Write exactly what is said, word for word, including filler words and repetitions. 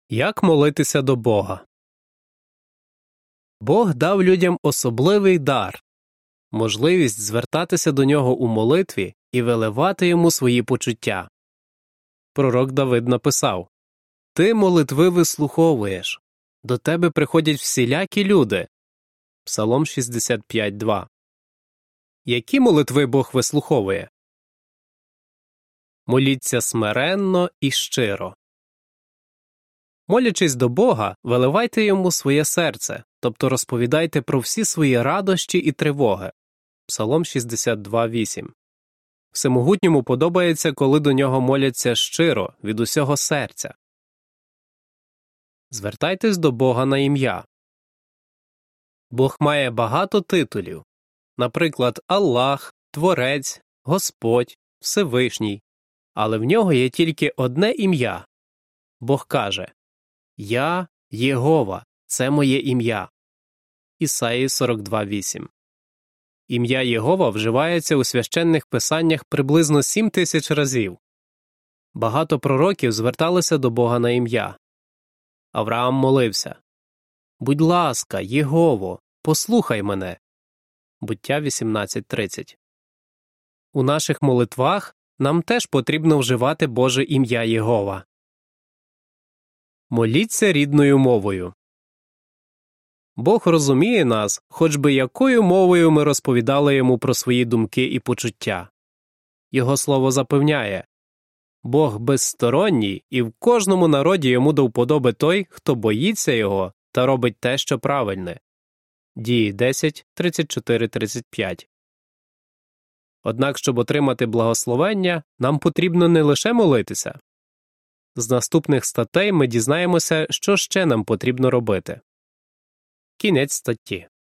Як молитися до Бога? Бог дав людям особливий дар – можливість звертатися до Нього у молитві і виливати Йому свої почуття. Пророк Давид написав: «Ти молитви вислуховуєш, до тебе приходять всілякі люди». Псалом шістдесят п'ять два. Які молитви Бог вислуховує? Моліться смиренно і щиро. Молячись до Бога, виливайте Йому своє серце, тобто розповідайте про всі свої радощі і тривоги. Псалом шістдесят два вісім. Всемогутньому подобається, коли до Нього моляться щиро, від усього серця. Звертайтесь до Бога на ім'я. Бог має багато титулів. Наприклад, Аллах, Творець, Господь, Всевишній. Але в Нього є тільки одне ім'я. Бог каже: «Я – Єгова, це моє ім'я». Ісаї сорок два вісім. Ім'я Єгова вживається у священних писаннях приблизно сім тисяч разів. Багато пророків зверталися до Бога на ім'я. Авраам молився: «Будь ласка, Єгово, послухай мене». Буття вісімнадцять тридцять. У наших молитвах нам теж потрібно вживати Боже ім'я Єгова. Моліться рідною мовою. Бог розуміє нас, хоч би якою мовою ми розповідали Йому про свої думки і почуття. Його слово запевняє: «Бог безсторонній, і в кожному народі Йому до вподоби той, хто боїться Його та робить те, що правильне». Дії десять тридцять чотири тридцять п'ять. Однак, щоб отримати благословення, нам потрібно не лише молитися. З наступних статей ми дізнаємося, що ще нам потрібно робити. Кінець статті.